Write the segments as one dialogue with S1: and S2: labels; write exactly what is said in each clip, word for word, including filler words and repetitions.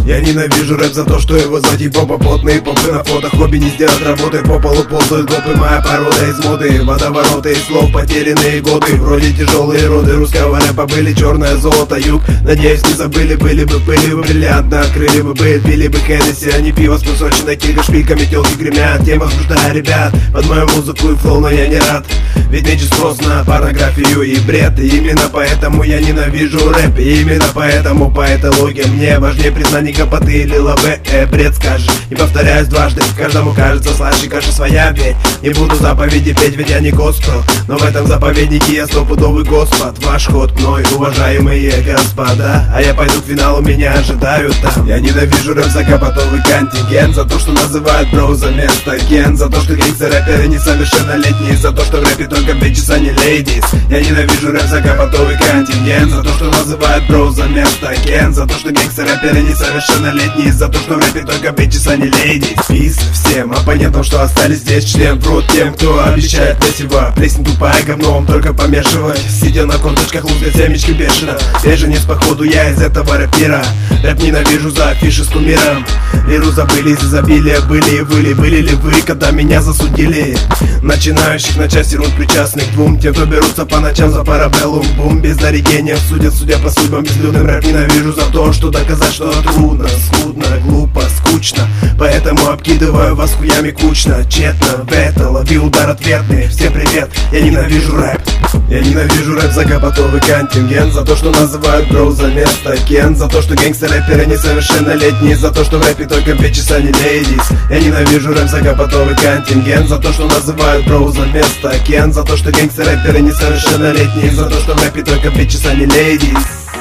S1: Я ненавижу рэп за то, что его за хип-хопа потные попы на фото. Хобби не сделать работы, по полу ползают гопы. Моя порода из моды, водовороты из слов, потерянные годы. Вроде тяжелые роды русского рэпа были черное золото, юг. Надеюсь, не забыли, были бы, были бы бриллиантно, открыли бы быт, пили бы Хеннесси, а не пиво с песочной кига, шпильками телки гремят. Тема возбуждая ребят под мою музыку и флоу, но я не рад. Ведь нынче спрос на порнографию и бред. И именно поэтому я ненавижу рэп. И именно поэтому по этой логике мне важнее признание гопоты или лаве. Э, бред скажешь, не повторяюсь дважды. Каждому кажется слаще каша своя, ведь не буду заповеди петь, ведь я не госпел. Но в этом заповеднике я стопудовый господ. Ваш ход мной, уважаемые господа. А я пойду к финалу, меня ожидают там. Я ненавижу рэп за гопотовый контингент, за то, что называют броу за место ген, за то, что гангстер-рэперы несовершеннолетние, за то, что в рэпе только бичес, а не лейдис. Я ненавижу рэп за гопотовый контингент, за то, что называют броу за место ген, за то, что гангстер-рэперы несовершеннолетние, за то, что в рэпе только бичес, а не лейдис. Пис всем оппонентам, что остались здесь, член в рот тем, кто обещает месиво. Плесень тупая, говном только помешивать, сидя на корточках, лузгать семечки бешено. Беженец походу я из этого рэпера. Рэп ненавижу за афиши с кумиром. Лиру забыли из изобилия, были и выли. Были ли вы, когда меня засудили? Начинающих на части рун причастных к двум, тем, кто берутся по ночам за парабеллум. Бум, без нарекения судят, судя по судьбам безлюдным. Рэп ненавижу за то, что доказать, что трудно, скудно, глупо, скучно. Поэтому обкидываю вас хуями кучно, тщетно. Бета, лови удар ответный. Всем привет, я ненавижу рэп. Я ненавижу рэп за гопотовый контингент, за то, что называют броу за место ген, за то, что гангстер-рэперы несовершеннолетние, за то, что в рэпе только бичес, а не лейдис. Я ненавижу рэп за гопотовый контингент, за то, что называют броу за место ген, за то, что гангстер-рэперы несовершеннолетние, за то, что в рэпе только бичес, а не лейдис.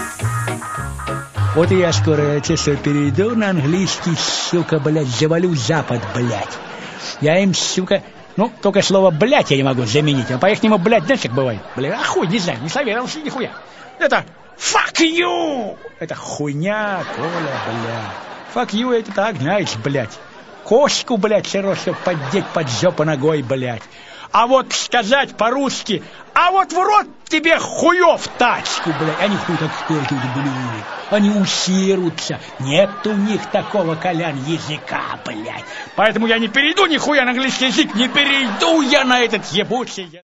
S2: Вот и я скоро, честно, перейду на английский, сука, блядь, завалю Запад, блядь. Я им, сука... Ну, только слово «блядь» я не могу заменить. А по-ихнему, блядь, знаешь, как бывает? Блядь, а хуй, не знаю, не советовался нихуя. Это «fuck you». Это хуйня, Коля, блядь. «Fuck you» это так, знаешь, блядь. Кошку, блядь, все равно, чтобы поддеть под жопу ногой, блядь. А вот сказать по-русски: а вот в рот тебе хуев тачку, блядь. Они хуй так сколько, блядь. Они усерутся. Нет у них такого, Колян, языка, блядь. Поэтому я не перейду нихуя на английский язык. Не перейду я на этот ебучий...